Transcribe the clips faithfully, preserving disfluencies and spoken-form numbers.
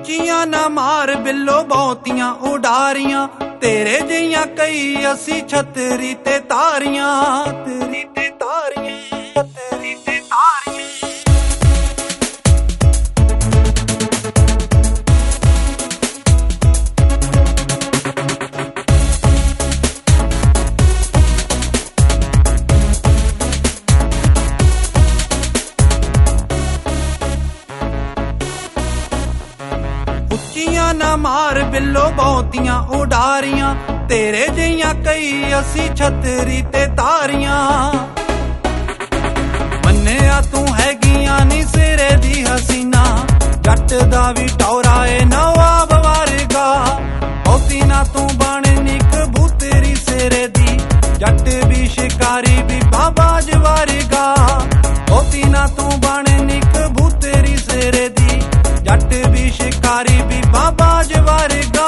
ਉੱਚੀਆਂ ਨਾ ਮਾਰ ਬਿੱਲੋ ਬਹੁਤੀਆਂ ਉਡਾਰੀਆਂ, ਤੇਰੇ ਜਿਹੀਆਂ ਕਈ ਅਸੀਂ ਛਤਰੀ ਤੇ ਤਾਰੀਆਂ, ਤੇਰੀ ਤੇ ਤਾਰੀਆਂ, ਤੇਰੀ ਤੇ ਤਾਰੀਆਂ। ਉੱਚੀਆਂ ਨਾ ਮਾਰ ਬਿੱਲੋ ਬਹੁਤੀਆਂ ਉਡਾਰੀਆਂ, ਤੇਰੇ ਜਿਹੀਆਂ ਕਈ ਅਸੀਂ ਛਤਰੀ ਤੇ ਤਾਰੀਆਂ। ਮੰਨਿਆ ਤੂੰ ਹੈਗੀਆਂ ਨੀ ਸਿਰੇ ਦੀ ਹਸੀਨਾ, ਜੱਟ ਦਾ ਵੀ ਟੌਰਾ ਏ ਨਵਾਬ ਵਰਗਾ। ਬਹੁਤੀ ਨਾ ਤੂੰ ਬਣ ਨੀ ਕਬੂਤਰੀ ਸਿਰੇ ਦੀ, ਜੱਟ ਵੀ ਸ਼ਿਕਾਰੀ ਵੀ ਬਾਬਾਜ ਵਰਗਾ। ਬਹੁਤੀ ਨਾ ਤੂੰ ਬਣ ਨੀ ਕਬੂਤਰੀ ਸਿਰੇ ਦੀ, ਜੱਟ ਵੀ ਸ਼ਿਕਾਰੀ ਵੀ ਬਾਬਾਜ ਵਰਗਾ।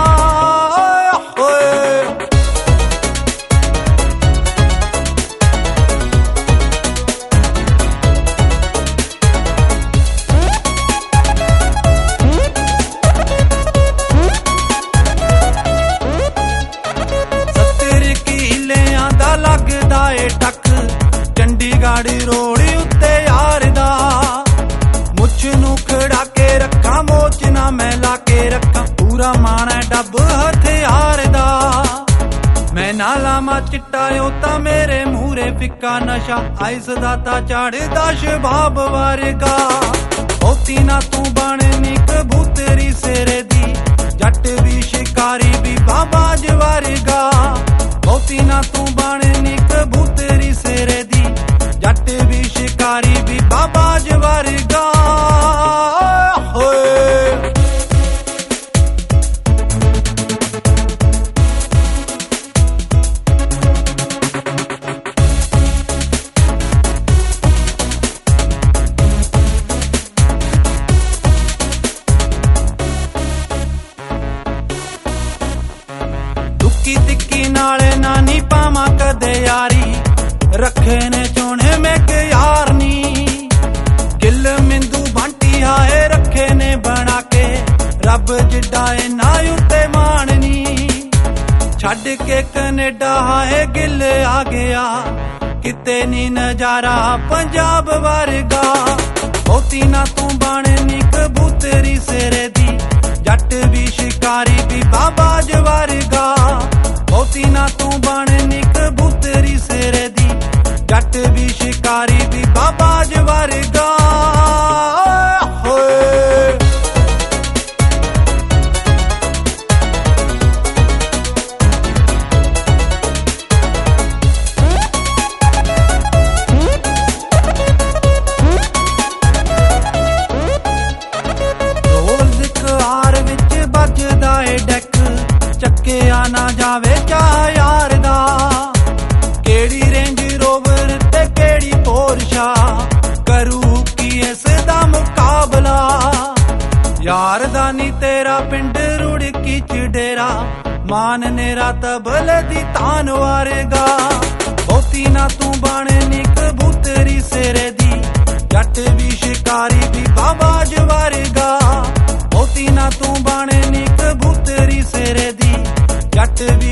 ਸੱਤਰ ਕਿੱਲਿਆਂ ਦਾ ਲੱਗਦਾ ਏ ਟੱਕ, ਚੰਡੀਗੜ੍ਹ ਰੋਡ ਉੱਤੇ ਯਾਰ ਦਾ। ਮੁੱਛ ਨੂੰ ਖੜਾ ਕੇ ਰੱਖਾਂ, ਮੋਚ ਨਾ ਮੈਂ ਲਾ ਕੇ ਰੱਖਾਂ, ਪੂਰਾ ਮਾਣਾ ਡੱਬ ਹਥਿਆਰ ਦਾ। ਮੈਂ ਨਾ ਲਾਵਾਂ ਚਿੱਟਾ ਓ ਤਾਂ ਮੇਰੇ ਮੂਹਰੇ ਫਿੱਕਾ ਨਸ਼ਾ, ਆਈਸ ਦਾ ਤਾਂ ਚੜਦਾ ਸ਼ਬਾਬ ਵਰਗਾ। ਬਹੁਤੀ ਨਾ ਤੂੰ ਬਣ ਨੀ ਕਬੂਤਰੀ ਸਿਰੇ ਦੀ, ਜੱਟ ਵੀ ਸ਼ਿਕਾਰੀ ਵੀ ਬਾਬਾਜ ਵਰਗਾ। ਬਹੁਤੀ ਨਾ ਤੂੰ ਬਣ ਨੀ ਕਬੂਤਰੀ ਸਿਰੇ ਦੀ, ਜੱਟ ਵੀ ਸ਼ਿਕਾਰੀ ਵੀ ਬਾਬਾਜ ਵਰਗਾ। ਦੁੱਕੀ ਤਿੱਕੀ ਨਾਲ ਨਾ ਨੀ ਪਾਵਾਂ ਕਦੇ ਯਾਰੀ, ਰੱਖੇ ਨੇ ਚੋਣੇ ਮੈਂ ਕਿ ਯਾਰ ਨੀ। ਗਿੱਲ ਮਿੰਦੂ ਬੰਟੀ ਹਾਏ ਰੱਖੇ ਨੇ ਬਣਾ ਕੇ, ਰੱਬ ਜਿੱਡਾ ਏ ਨਾ ਉੱਤੇ ਮਾਣ ਨੀ। ਛੱਡ ਕੇ ਕੈਨੇਡਾ ਹਾਏ ਗਿੱਲ ਆ ਗਿਆ, ਕਿਤੇ ਨੀ ਨਜ਼ਾਰਾ ਪੰਜਾਬ ਵਰਗਾ। ਬਹੁਤੀ ਨਾ ਤੂੰ ਬਣ ਨੀ ਕਬੂਤਰੀ ਸਿਰੇ ਦੀ, ਜੱਟ ਵੀ ਸ਼ਿਕਾਰੀ ਵੀ ਬਾਬਾਜ ਵਰਗਾ। ਬਹੁਤੀ ਨਾ ਤੂੰ ਬਣ ਨੀ ਕਬੂਤਰੀ ਸਿਰੇ ਦੀ, ਜੱਟ ਵੀ ਸ਼ਿਕਾਰੀ ਵੀ ਬਾਬਾਜ ਵਰਗਾ। ਰੋਜ਼ ਕਾਰ ਵਿੱਚ ਵੱਜਦਾ ਏ ਡੈਕ, ਚੱਕਿਆ ਨਾ ਜਾਵੇ ਚਾਹ ਯਾਰ ਦਾ। ਕਿਹੜੀ ਰੇਂਜ ਰੋਵਰ ਤੇ ਕਿਹੜੀ ਪੋਰਸ਼ਾ, ਕਰੂ ਕੀ ਇਸ ਦਾ ਮੁਕਾਬਲਾ। ਯਾਰ ਦਾ ਨੀ ਤੇਰਾ ਪਿੰਡ ਰੁੜਕੀ ਚ ਡੇਰਾ, ਮਾਨ ਨੇਰਾ ਤਬਲ ਦੀ ਤਾਨ ਵਰਗਾ। ਬਹੁਤੀ ਨਾ ਤੂੰ ਬਣ ਨੀ ਕਬੂਤਰੀ ਸਿਰੇ ਦੀ, ਜੱਟ ਵੀ ਸ਼ਿਕਾਰੀ ਵੀ ਬਾਬਾਜ ਵਰਗਾ। ਬਹੁਤੀ ਨਾ ਤੂੰ ਬਣ ਨੀ ਕਬੂਤਰੀ ਸਿਰੇ ਦੀ, ਜੱਟ ਵੀ